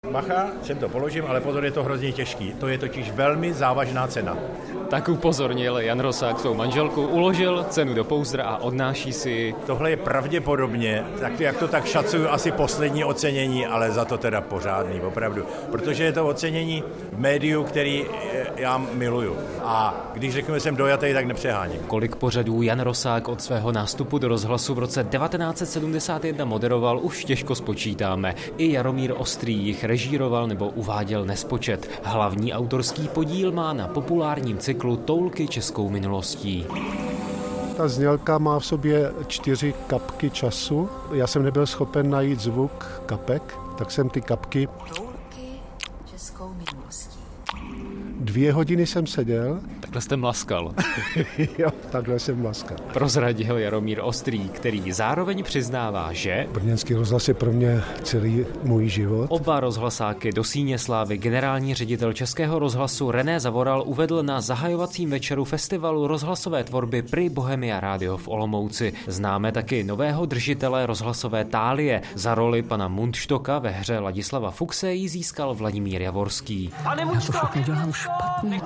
Bacha, sem to položím, ale pozor, je to hrozně těžký. To je totiž velmi závažná cena. Tak upozornil Jan Rosák svou manželku, uložil cenu do pouzdra a odnáší si. Tohle je pravděpodobně, tak jak to tak šacuju, asi poslední ocenění, ale za to teda pořádný, opravdu. Protože je to ocenění v médiu, který já miluju. A když řeknu, že jsem dojatý, tak nepřeháním. Kolik pořadů Jan Rosák od svého nástupu do rozhlasu v roce 1971 moderoval, už těžko spočítáme. I Jaromír Ostrý jich režíroval nebo uváděl nespočet. Hlavní autorský podíl má na populárním cyklu Toulky českou minulostí. Ta znělka má v sobě 4 kapky času. Já jsem nebyl schopen najít zvuk kapek, tak jsem ty kapky... Toulky českou minulostí. 2 hodiny jsem seděl. Takhle jste mlaskal. Jo, takhle jsem mlaskal. Prozradil Jaromír Ostrý, který zároveň přiznává, že... Brněnský rozhlas je pro mě celý můj život. Oba rozhlasáky do síně slávy generální ředitel Českého rozhlasu René Zavoral uvedl na zahajovacím večeru festivalu rozhlasové tvorby Pri Bohemia Radio v Olomouci. Známe taky nového držitele rozhlasové tálie. Za roli pana Mundštocka ve hře Ladislava Fuchse ji získal Vladimír Javorský. Pane Mundštok, dělám špatně.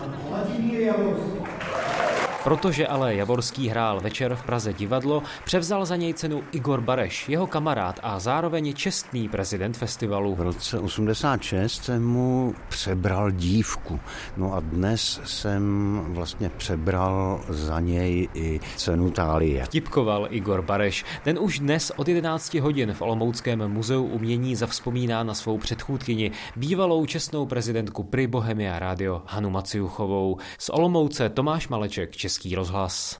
Protože ale Javorský hrál večer v Praze divadlo, převzal za něj cenu Igor Bareš, jeho kamarád a zároveň čestný prezident festivalu. V roce 86 jsem mu přebral dívku. No a dnes jsem vlastně přebral za něj i cenu tálie. Vtipkoval Igor Bareš. Ten už dnes od 11 hodin v Olomouckém muzeu umění zavzpomíná na svou předchůdkyni, bývalou čestnou prezidentku Pri Bohemia Radio Hanu Maciuchovou. Z Olomouce Tomáš Maleček, Český rozhlas.